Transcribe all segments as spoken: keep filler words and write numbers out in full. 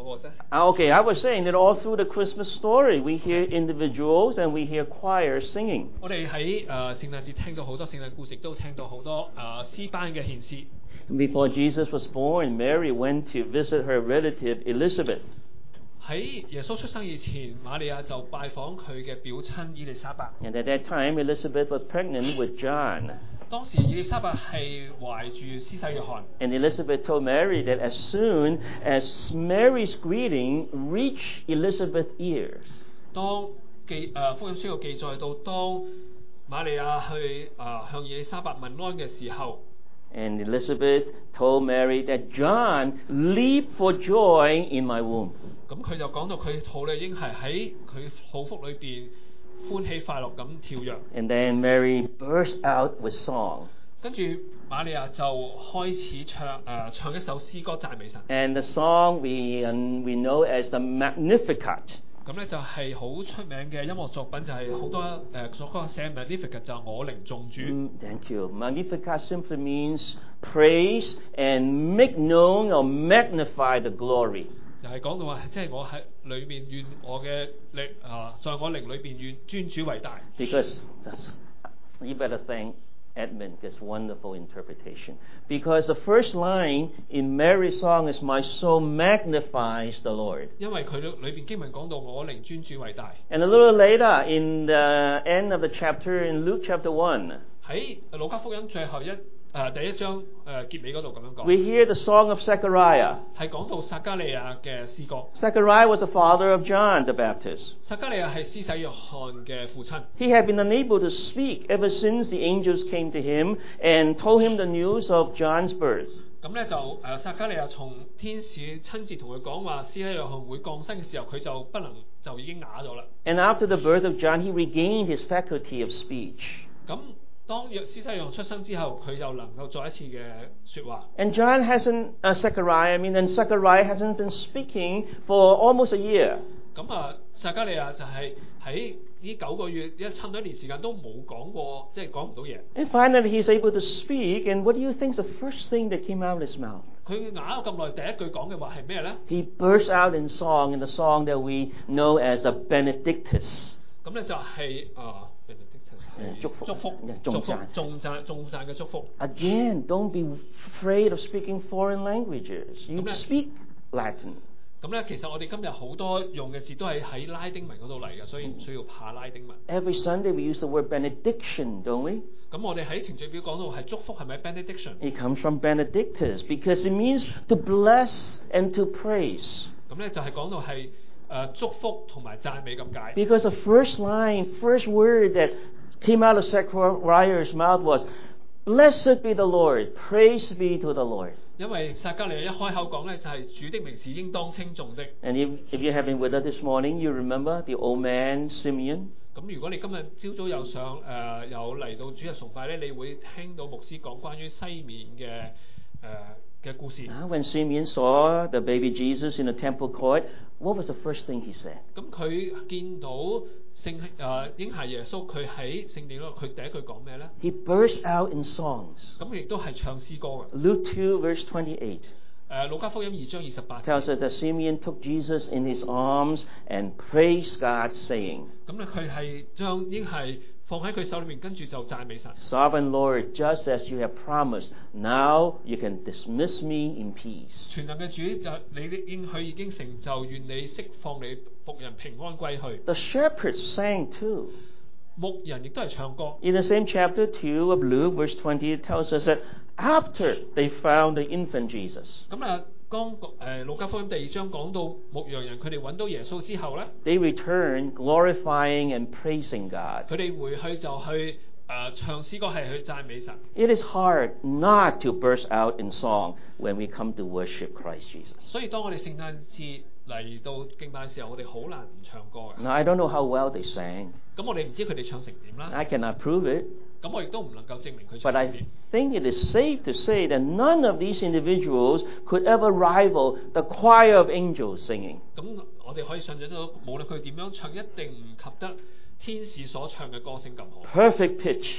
was it? Okay, I was saying that all through the Christmas story, we hear individuals and we hear choirs singing. 我哋喺誒聖誕節聽到好多聖誕故事，都聽到好多誒詩班嘅獻詩。 Before Jesus was born, Mary went to visit her relative Elizabeth. 喺耶穌出生以前，瑪利亞就拜訪佢嘅表親伊麗莎白。 And at that time, Elizabeth was pregnant with John. 當時伊麗莎白係懷住施洗約翰。 And Elizabeth told Mary that as soon as Mary's greeting reached Elizabeth's ears, 當記誒福音書有記載到，當瑪利亞去誒、呃、向伊麗莎白問安嘅時候。 and Elizabeth told Mary that John leaped for joy in my womb. 咁佢就講到佢肚裏嬰孩喺佢肚腹裏邊歡喜快樂咁跳躍。 And then Mary burst out with song. 跟住瑪利亞就開始唱誒、呃、唱一首詩歌讚美神。 And the song we um, we know as the Magnificat. 咁咧就係好出名嘅音樂作品，就係好多誒所講寫 Magnificat 就我靈眾主。 Mm, thank you. Magnificat simply means praise and make known or magnify the glory. 就係講到話，即係我喺裏面願我嘅力啊，在我靈裏邊願尊主為大。 Because that's, you better thank Edmund, this wonderful interpretation. Because the first line in Mary's song is, "My soul magnifies the Lord." 因為佢裏邊經文講到我靈尊主為大。 And a little later, in the end of the chapter, in Luke chapter one, 喺路加福音最後一誒、呃、第一章誒、呃、結尾嗰度咁樣講。 we hear the song of Zechariah. 係講到撒迦利亞嘅詩歌。 Zechariah was the father of John the Baptist. 撒迦利亞係施洗約翰嘅父親。 He had been unable to speak ever since the angels came to him and told him the news of John's birth. 咁咧就誒撒迦利亞從天使親自同佢講話，施洗約翰會降生嘅時候，佢就不能就已經啞咗啦。 And after the birth of John, he regained his faculty of speech. 咁當施洗約翰出生之後，佢就能夠再一次嘅説話。 And John hasn't, uh, Zechariah, I mean, and Zechariah hasn't been speaking for almost a year. 咁啊，撒迦利亞就係喺呢九個月一差唔多一年時間都冇講過，即係講唔到嘢。 And finally, he's able to speak. And what do you think is the first thing that came out of his mouth? 佢啞咗咁耐，第一句講嘅話係咩咧？ He burst out in song, in the song that we know as a Benedictus. 咁咧就係、是、啊。 祝福祝福頌讚祝福頌讚頌讚嘅祝福。 Again, don't be afraid of speaking foreign languages. You speak Latin. 咁咧，其實我哋今日好多用嘅字都係喺拉丁文嗰度嚟嘅，所以唔需要怕拉丁文。 Every Sunday we use the word benediction, don't we? 咁我哋喺程序表講到係祝福係咪 benediction？ It comes from benedictus because it means to bless and to praise. 咁咧就係講到係誒祝福同埋讚美咁解。 Because the first line, first word that came out of Zechariah's mouth was, "Blessed be the Lord, praise be to the Lord." 因為撒迦利亞一開口講咧，就係、是、主的名是應當稱頌的。 And if, if you have been with us this morning, you remember the old man Simeon. 咁如果你今日朝早有上誒、呃、有嚟到主日崇拜咧，你會聽到牧師講關於西面嘅誒嘅故事。 Now, when Simeon saw the baby Jesus in the temple court, what was the first thing he said? 咁佢見到聖誒嬰孩耶穌，佢喺聖殿嗰度，佢第一句講咩咧？ He burst out in songs. 咁亦都係唱詩歌嘅。 Luke two, verse twenty-eight. 誒路加福音二章二十八 tells us that Simeon took Jesus in his arms and praised God, saying, 咁咧佢係將嬰孩放喺佢手裏面，跟住就讚美神。 "Sovereign Lord, just as you have promised, now you can dismiss me in peace." 全能嘅主就你的應許已經成就，願你釋放你僕人平安歸去。 The shepherds sang too. 牧人亦都係唱歌。 In the same chapter two of Luke, verse twenty, it tells us that after they found the infant Jesus, 咁啊，當誒路加福音第二章講到牧羊人佢哋揾到耶穌之後咧， they returned glorifying and praising God. 佢哋回去就去誒、呃、唱詩歌，係去讚美神。 It is hard not to burst out in song when we come to worship Christ Jesus. 所以當我哋聖誕節嚟到敬拜嘅時候，我哋好難唔唱歌嘅。 Now, I don't know how well they sang. 咁我哋唔知佢哋唱成點啦。 I cannot prove it. 咁我亦都唔能夠證明佢唱 But 成 I 點。 think it is safe to say that none of these individuals could ever rival the choir of angels singing. 咁我哋可以想象到，無論佢點樣唱，一定唔及得天使所唱嘅歌聲咁好。 Perfect pitch.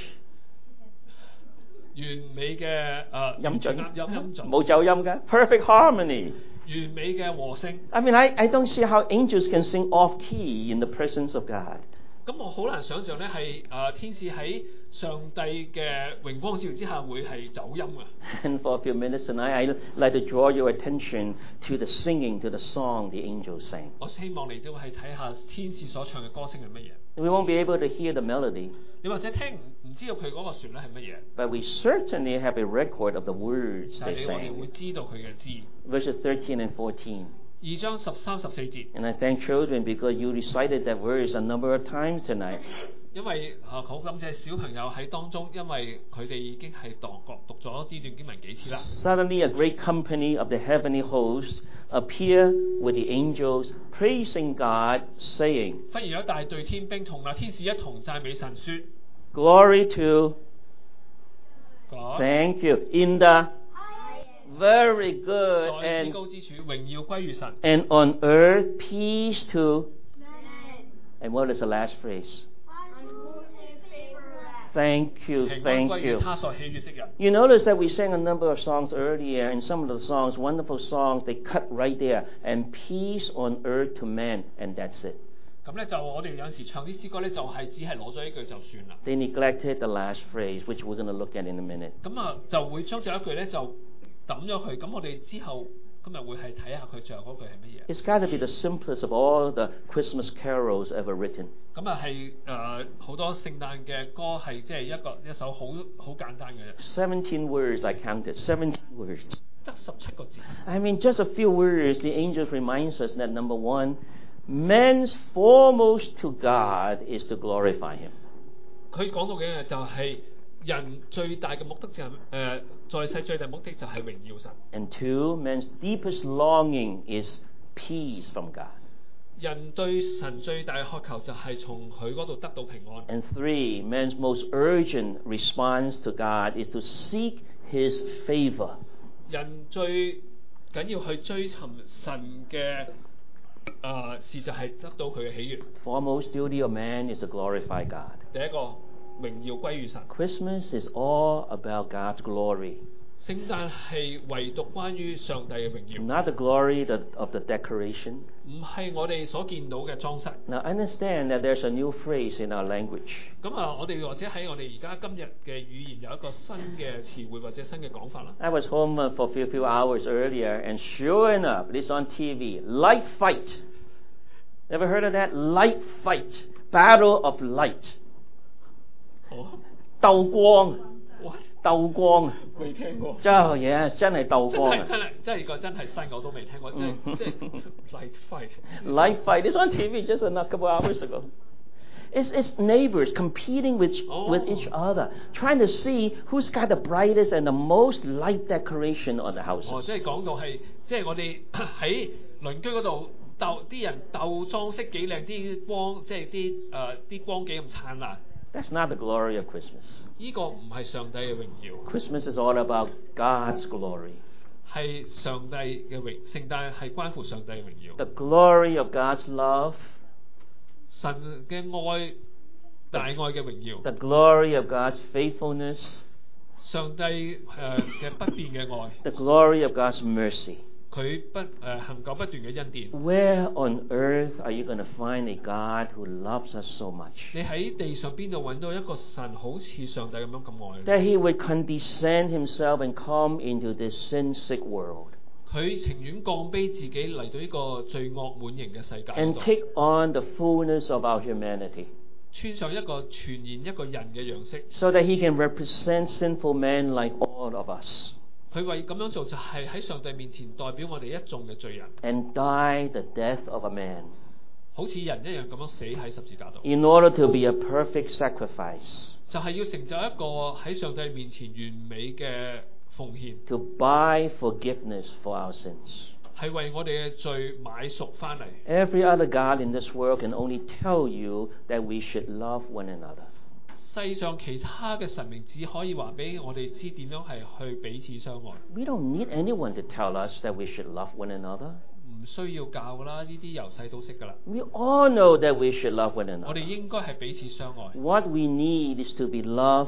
完美嘅誒音準。 音音準， 冇走音㗎。Perfect harmony. 完美嘅和聲。 I mean, I, I don't see how angels can sing off key in the presence of God. 咁我好難想像咧係誒天使喺上帝嘅榮光照耀之下會係走音啊！ And for a few minutes tonight, I'd like to draw your attention to the singing, to the song the angels sang. 我希望你都係睇下天使所唱嘅歌聲係乜嘢。 We won't be able to hear the melody, 你或者聽唔唔知道佢嗰個旋律係乜嘢， but we certainly have a record of the words 但 they 係你我哋 sang. 會知道佢嘅字。 Verses thirteen and fourteen. 二章十三十四節， And I thank children because you recited that verse a number of times tonight. 因為啊好感謝小朋友喺當中，因為佢哋已經係讀過讀咗呢段經文幾次啦。 Suddenly, a great company of the heavenly hosts appear with the angels, praising God, saying, 忽然有一大隊天兵同那天使一同讚美神說 Glory to, 講 thank you, in the very good 在至 and, 高之處，榮耀歸於神。 and on earth peace to, and what is the last phrase? Thank you, 平安 thank 歸於 you. 他所喜悅的人。 You notice that we sang a number of songs earlier, and some of the songs, wonderful songs, they cut right there, and peace on earth to man, and that's it. 咁咧就我哋有陣時唱啲詩歌咧，就係只係攞咗一句就算啦。 They neglected the last phrase, which we're going to look at in a minute. 咁啊就會將最後一句咧就抌咗佢。咁我哋之後今日會係睇下佢最後嗰句係乜嘢。 It's got to be the simplest of all the Christmas carols ever written. 咁啊係誒好多聖誕嘅歌係即係一個一首好好簡單嘅啫， seventeen words I counted, seventeen words. 得十七個字。 I mean, just a few words, the angels reminds us that number one, man's foremost to God is to glorify him. 佢講到嘅就係人最大嘅目的就係、誒、在世最大目的就係榮耀神。 And two, man's deepest longing is peace from God. 人對神最大嘅渴求就係從佢嗰度得到平安。 And three, man's most urgent response to God is to seek his favor. 人最緊要去追尋神嘅誒、呃事就係得到佢嘅喜悅。 Foremost duty of man is to glorify God. 第一個榮耀歸於神。 Christmas is all about God's glory, 聖誕係唯獨關於上帝嘅榮耀， not the glory that- of the decoration. 唔係我哋所見到嘅裝飾。 Now, understand that there's a new phrase in our language. 咁啊，我哋或者喺我哋而家今日嘅語言有一個新嘅詞彙或者新嘅講法啦。 I was home uh, for a few, few hours earlier, and sure enough, it's on T V. Light fight. Ever heard of that? Light fight. Battle of light. 哦， 鬥光， 哇， 鬥光。 未聽過。 真係嘢，真係鬥真光啊。 係真係真係個真係新我都未聽過，即係嗯即係 light fight。 Light fight. It's on T V just a couple hours ago. It's, it's neighbors competing with, Oh. with each other, trying to see who's got the brightest and the most light decoration on the house. 哦，即係講到係，即係我哋喺鄰居嗰度鬥啲人鬥裝飾幾靚，啲光即係啲誒啲光幾咁燦爛。 That's not the glory of Christmas. 呢個唔係上帝嘅榮耀， Christmas is all about God's glory. 係上帝嘅榮。聖誕係關乎上帝嘅榮耀， The glory of God's love, 神嘅愛大愛嘅榮耀， the glory of God's faithfulness, 上帝誒嘅、不變嘅愛， the glory of God's mercy. 佢不誒、恒久不斷嘅恩典。 Where on earth are you going to find a God who loves us so much? 你喺地上邊度揾到一個神好似上帝咁樣咁愛你？ That he would condescend himself and come into this sin-sick world 佢情願降卑自己嚟到呢個罪惡滿盈嘅世界嗰 and 度， take on the fullness of our humanity 穿上一個全然一個人嘅樣式。 so that he can represent sinful men like all of us 佢為咁樣做就係喺上帝面前代表我哋一眾嘅罪人， and die the death of a man 好似人一樣咁樣死喺十字架度， in order to be a perfect sacrifice 就係要成就一個喺上帝面前完美嘅奉獻， to buy forgiveness for our sins. 係為我哋嘅罪買贖翻嚟。 Every other God in this world can only tell you that we should love one another. 世上其他嘅神明只可以話俾我哋知點樣係去彼此相愛， We don't need anyone to tell us that we should love one another. 唔需要教噶啦，呢啲由細都識噶啦。 We all know that we should love one 我哋 another. 應該係彼此相愛。 What we need is to be loved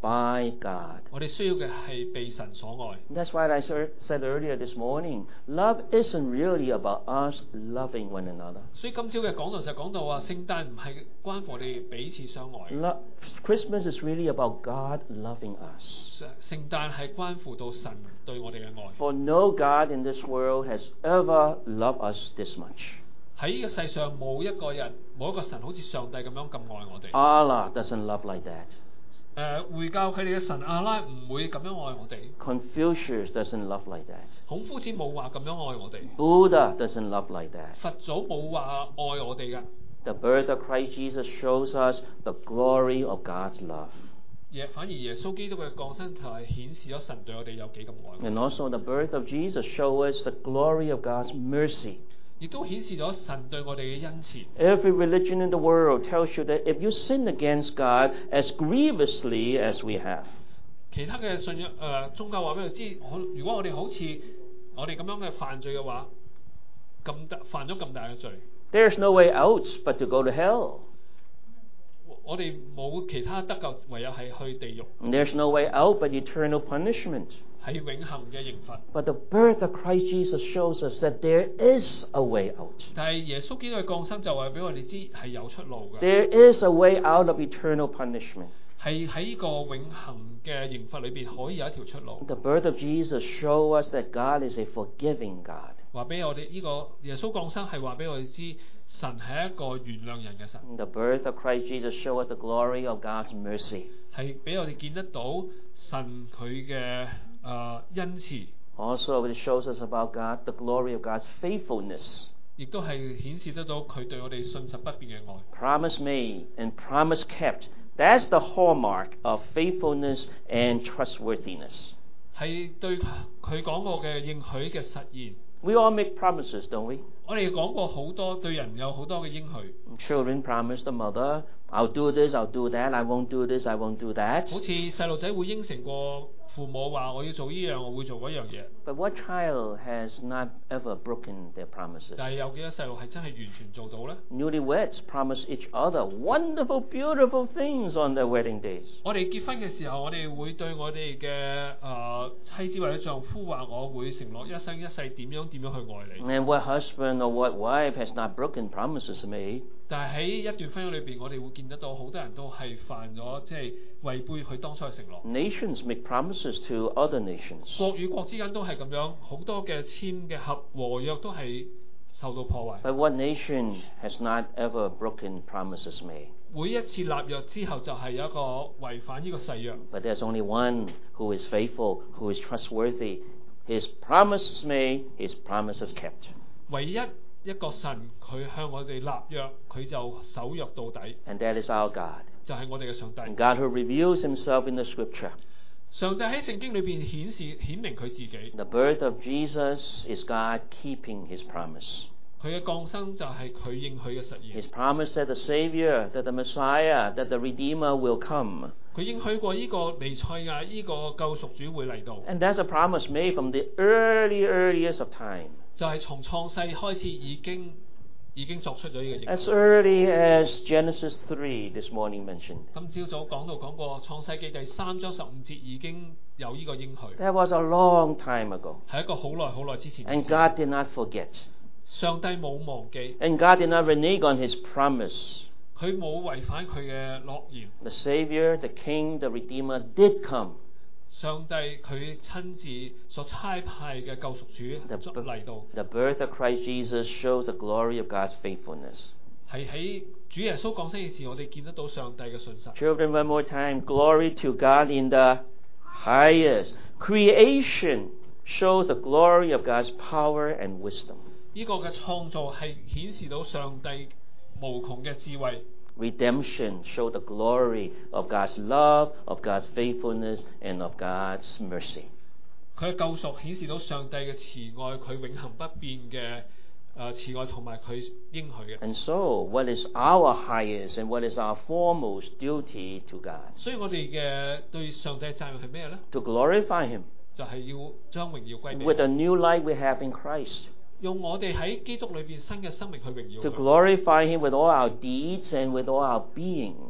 by God. 我哋需要嘅係被神所愛。 That's why I said earlier this morning, love isn't really about us loving one another. 所以今朝嘅講道就講到話，聖誕唔係關乎我哋彼此相愛， Lo- Christmas is really about God loving us. 聖誕係關乎到神對我哋嘅愛。 For no God in this world has ever loved us this much. 喺呢個世上冇一個人冇一個神好似上帝咁樣咁愛我哋。 Allah doesn't love like that. 誒回教佢哋嘅神阿拉唔會咁樣愛我哋， Confucius doesn't love like that. 孔夫子冇話咁樣愛我哋， Buddha doesn't love like that. 佛祖冇話愛我哋㗎。 The birth of Christ Jesus shows us the glory of God's love. 耶反而耶穌基督嘅降生就係顯示咗神對我哋有幾咁愛， And also the birth of Jesus shows us the glory of God's mercy. 亦都顯示咗神對我哋嘅恩慈。 Every religion in the world tells you that if you sin against God as grievously as we have, 其他嘅信仰誒、呃、宗教話俾佢知，我如果我哋好似我哋咁樣嘅犯罪嘅話，咁大犯咗咁大嘅罪， there's no way out but to go to hell. 我我哋冇其他得救，唯有係去地獄， And there's no way out but eternal punishment. 係永恆嘅刑罰。 But the birth of Christ Jesus shows us that there is a way out. 但係耶穌基督嘅降生就話俾我哋知係有出路嘅， There is a way out of eternal punishment. 係喺呢個永恆嘅刑罰裏邊可以有一條出路。 The birth of Jesus shows us that God is a forgiving God. 話俾我哋呢個耶穌降生係話俾我哋知，神係一個原諒人嘅神， The birth of Christ Jesus shows us the glory of God's mercy. 係俾我哋見得到神佢嘅誒恩慈， Also, it shows us about God, the glory of God's faithfulness. 亦都係顯示得到佢對我哋信實不變嘅愛。 Promise made and promise kept. That's the hallmark of faithfulness and trustworthiness. 係對佢講過嘅應許嘅實現。 We all make promises, don't we? 我哋講過好多對人有好多嘅應許， Children promise the mother, I'll do this, I'll do that, I won't do this, I won't do that. 好似細路仔會應承過父母話我要做呢樣，我會做嗰樣嘢。 But what child has not ever broken their promises? 但係有幾多細路係真係完全做到呢？ Newlyweds promise each other wonderful, beautiful things on their wedding days. 我哋結婚嘅時候，我哋會對我哋嘅誒妻子或者丈夫話：我會承諾一生一世點樣點樣去愛你。 And what husband or what wife has not broken promises made? 但係喺一段婚姻裏邊，我哋會見得到好多人都係犯咗即係違背佢當初嘅承諾。 Nations make promises to other nations. 國與國之間都係咁樣，好多嘅簽嘅合和約都係受到破壞。 But what nation has not ever broken promises made? 每一次立約之後，就係有一個違反呢個誓約。 But there's only one who is faithful, who is trustworthy. His promises made, his promises kept. 唯一一個神，佢向我哋立約，佢就守約到底， And that is our God. 就係我哋嘅上帝。 And God who reveals himself in the scripture. 上帝喺聖經裏邊顯示顯明佢自己， The birth of Jesus is God keeping his promise. 佢嘅降生就係佢應許嘅實現。 His promise that the Savior, that the Messiah, that the Redeemer will come. 佢應許過呢個彌賽亞，呢個救贖主會嚟到， And that's a promise made from the early, earliest of time. 就係從創世開始已經已經作出咗呢個應 As 許。 early as Genesis three this morning mentioned. 今朝早講到講過創世記第三章十五節已經有呢個應許， That was a long time ago. 係一個好耐好耐之前嘅 And 事。 God did not forget. 上帝冇忘記， And God did not renege on his promise. 佢冇違反佢嘅諾言。 The Savior, the King, the Redeemer did come. 上帝佢親自所差派嘅救贖 The, 主嚟到， the birth of Christ Jesus shows the glory of God's faithfulness. 係喺主耶穌降生嘅時，我哋見得到上帝嘅信實。 Children, one more time. Glory to God in the highest. Creation shows the glory of God's power and wisdom. 呢個嘅創造係顯示到上帝無窮嘅智慧。 Redemption shows the glory of God's love, of God's faithfulness, and of God's mercy. 佢嘅救贖顯示到上帝嘅慈愛，佢永恆不變嘅誒慈愛同埋佢應許嘅。 And so, what is our highest and what is our foremost duty to God? 所以我哋嘅對上帝嘅責任係咩呢？ To glorify Him 就係要將榮耀歸俾 with 佢， the new life we have in Christ. 用我哋喺基督裏邊新嘅生命去榮耀 To 佢， glorify Him with all our deeds and with all our being.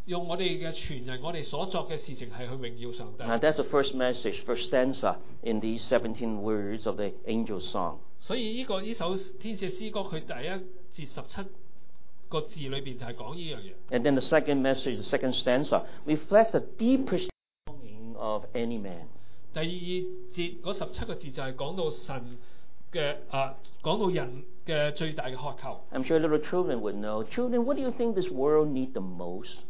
用我哋嘅全人，我哋所作嘅事情係去榮耀上帝。 Now that's the first message, first stanza in these seventeen words of the angel song. 所以呢、這個呢首天使嘅詩歌，佢第一節十七個字裏邊就係講呢樣嘢。 And then the second message, the second stanza, reflects the deepest longing of any man. 第二節嗰十七個字就係講到神嘅啊，講到人嘅最大嘅渴求。 I'm sure little children would know. Children, what do you think this world needs the most?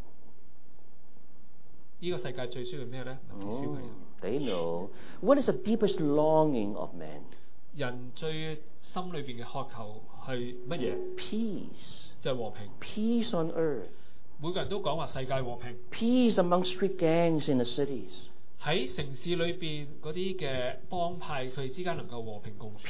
呢個世界最需要咩咧？問啲小朋友。 They know. What is the deepest longing of man? 人最心裏邊嘅渴求係乜嘢？ Peace. 就係和平。 Peace on earth. 每個人都講話世界和平。 Peace among street gangs in the cities. 喺城市裏邊嗰啲嘅幫派，佢哋之間能夠和平共處。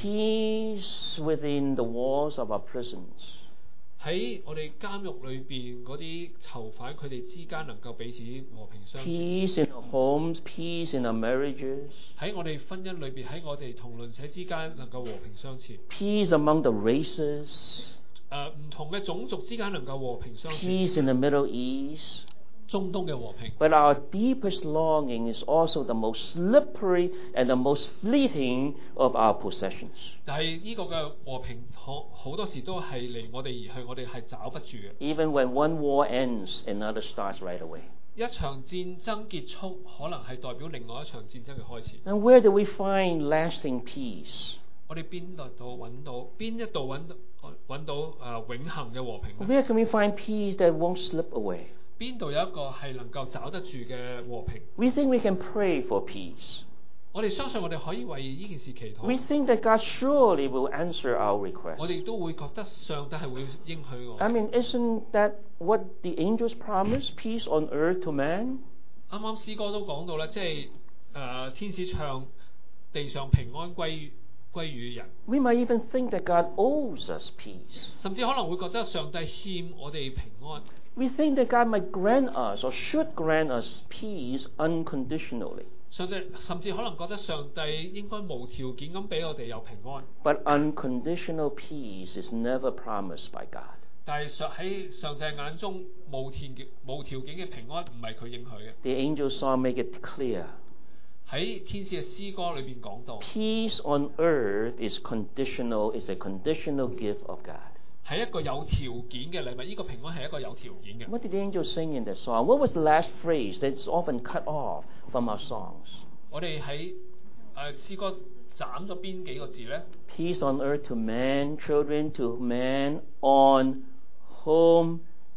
Peace within the walls of our prisons. 喺我哋監獄裏邊嗰啲囚犯，佢哋之間能夠彼此和平相處。 Peace in our homes, peace in our marriages. 喺我哋婚姻裏邊，喺我哋同鄰舍之間能夠和平相處。 Peace among the races. 誒唔同嘅種族之間能夠和平相處。 Peace in the Middle East. 中東嘅和平。 But our deepest longing is also the most slippery and the most fleeting of our possessions. 但係呢個嘅和平好好多時都係離我哋而去，我哋係找不住嘅。 Even when one war ends, another starts right away. 一場戰爭結束，可能係代表另外一場戰爭嘅開始。 And where do we find lasting peace? 我哋邊度度揾到邊一度揾到揾到誒、呃、永恆嘅和平呢？ Where can we find peace that won't slip away? 邊度有一個係能夠找得住嘅和平？ We think we can pray for peace. 我哋相信我哋可以為呢件事祈禱。 We think that God surely will answer our 我 requests. 哋都會覺得上帝係會應許我。 I mean, isn't that what the angels promise? Peace on earth to man? 啱啱詩歌都講到啦，即係誒、呃、天使唱地上平安歸於歸於人， We might even think that God owes us peace. 甚至可能會覺得上帝欠我哋平安。 We think that God might grant us or should grant us peace unconditionally. 上帝甚至可能覺得上帝應該無條件咁俾我哋有平安， But unconditional peace is never promised by God. 但係上喺上帝眼中無條件無條件嘅平安唔係佢應許嘅。 The angel song make it clear. 喺天使嘅詩歌裏邊講到， Peace on earth is conditional, is a conditional gift of God. 係一個有條件嘅禮物，呢、這個平安係一個有條件嘅。 What did the angel sing in that song? What was the last phrase that's often cut off from our songs? 我哋喺誒詩歌斬咗邊幾個字咧？ Peace on earth to man, children to man, on whom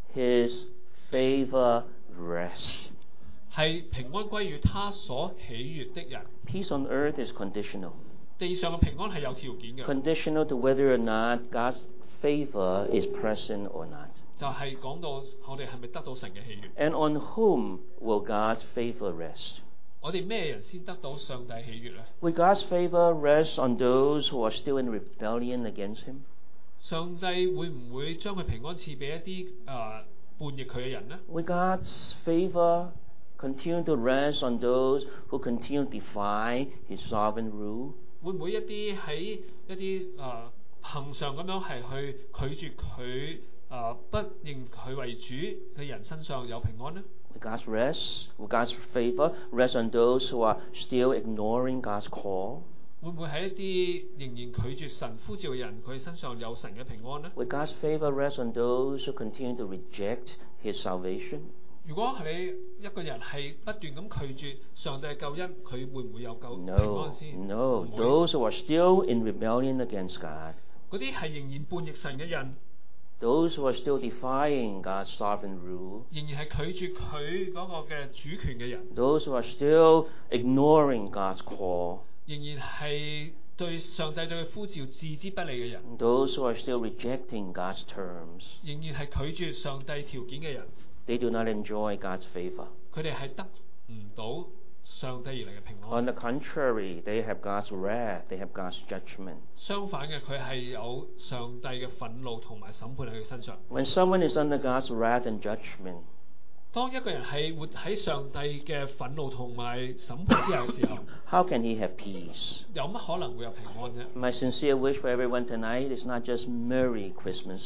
his favor rests. 係平安歸於他所喜悅的人。 Peace on earth is conditional. 地上嘅平安係有條件嘅， Conditional to whether or not God's favor is present or not. 就係講到我哋係咪得到神嘅喜悅？ And on whom will God's favor rest? 我哋咩人先得到上帝喜悅咧？ Will God's favor rest on those who are still in rebellion against Him? 上帝會唔會將佢平安賜俾一啲誒、呃、叛逆佢嘅人呢？ Will God's favor continue to rest on those who continue to defy His sovereign rule? 會唔會一啲喺一啲誒恆常咁樣係去拒絕佢誒、呃、不認佢為主嘅人身上有平安呢？ Will God's rest, will God's favor rest on those who are still ignoring God's call? 會唔會喺一啲仍然拒絕神呼召嘅人，佢身上有神嘅平安呢？ Will God's favor rest on those who continue to reject His salvation? 如果係你一個人係不斷咁拒絕上帝嘅救恩，佢會唔會有救平安 No, 先？ no. 唔會。 Those who are still in rebellion against God, 嗰啲係仍然叛逆神嘅人， those who are still defying God's sovereign rule, 仍然係拒絕佢嗰個嘅主權嘅人， those who are still ignoring God's call, 仍然係對上帝對佢呼召置之不理嘅人， those who are still rejecting God's terms, 仍然係拒絕上帝條件嘅人， they do not enjoy God's favor. 佢哋係得唔到上帝而嚟嘅平 On 安。 the contrary, they have God's wrath, they have God's judgment. 相反嘅，佢係有上帝嘅憤怒同埋審判喺佢身上。 When someone is under God's wrath and judgment, 當一個人係活喺上帝嘅憤怒同埋審判之下嘅時候， how can he have peace? 有乜可能會有平安啫？ My sincere wish for everyone tonight is not just Merry Christmas, 我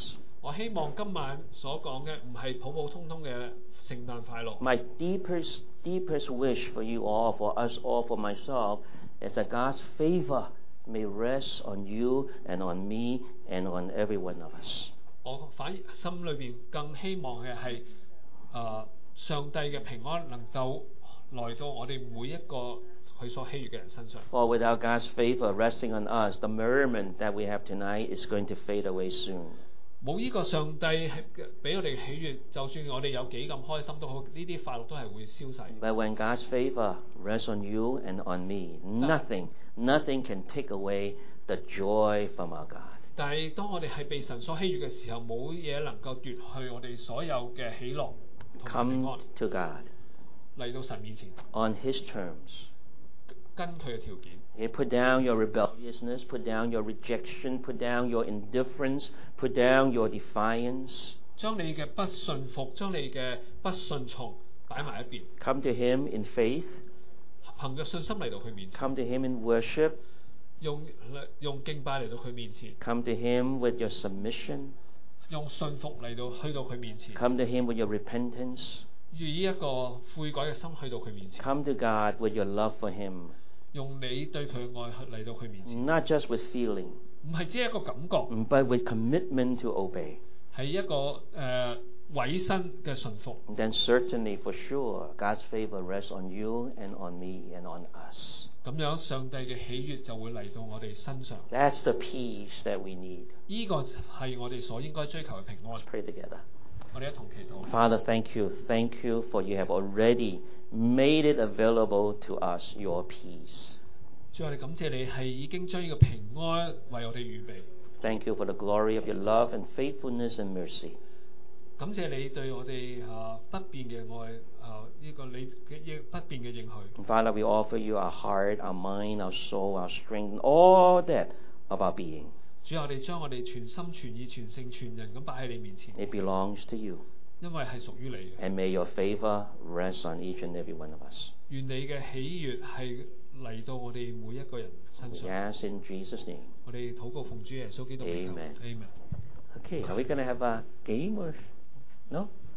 我希望今晚所講嘅唔係普普通通嘅聖誕快樂。 My deepest, deepest wish for you all, for us all, for myself, is that God's favor may rest on you and on me and on every one of us. 我反而心裏邊更希望嘅係誒上帝嘅平安能夠來到我哋每一個佢所喜悅嘅人身上。 For without God's favor resting on us, the merriment that we have tonight is going to fade away soon. 冇呢個上帝係俾我哋喜悅，就算我哋有幾咁開心都好，呢啲快樂都係會消逝。 But when God's favor rests on you and on me, nothing, nothing can take away the joy from our God. 但係當我哋係被神所喜悅嘅時候，冇嘢能夠奪去我哋所有嘅喜樂同埋平 Come 安。 to God 嚟到神面前， on His terms. 跟佢嘅條件。 You put down your rebelliousness, put down your rejection, put down your indifference, put down your defiance. 將你嘅不信服，將你嘅不順從擺埋一邊， Come to Him in faith. 憑着信心嚟到佢面前， Come to Him in worship. 用用敬拜嚟到佢面前， Come to Him with your submission. 用信服嚟到去到佢面前， Come to Him with your repentance. 以一個悔改嘅心去到佢面前， Come to God with your love for Him. 用你對佢嘅愛去嚟到佢面前， Not just with feeling, 唔係只係一個感覺， but with commitment to obey. 係一個誒、呃、委身嘅順服。 And then certainly, for sure, God's favor rests on you and on me and on us. 咁樣上帝嘅喜悅就會嚟到我哋身上。 That's the peace that we need. 呢個係我哋所應該追求嘅平安。 Let's pray together. 我哋一同祈禱。 Father, thank you. Thank you for you have already made it available to us, your peace. 主，我哋感謝你係已經將呢個平安為我哋預備。 Thank you for the glory of your love and faithfulness and mercy. 感謝你對我哋啊不變嘅愛啊呢個你嘅應不變嘅應許。 And Father, we offer you our heart, our mind, our soul, our strength, and all that of our being. 主，我哋將我哋全心全意全性全人咁擺喺你面前， It belongs to you. 因為係屬於你嘅。 And may your favor rest on each and every one of us. 願你嘅喜悅係嚟到我哋每一個人身 We 上。 ask in Jesus' name. 我哋禱告奉主耶穌基督名求 Amen. Amen。 Okay, are we going to have a game or no?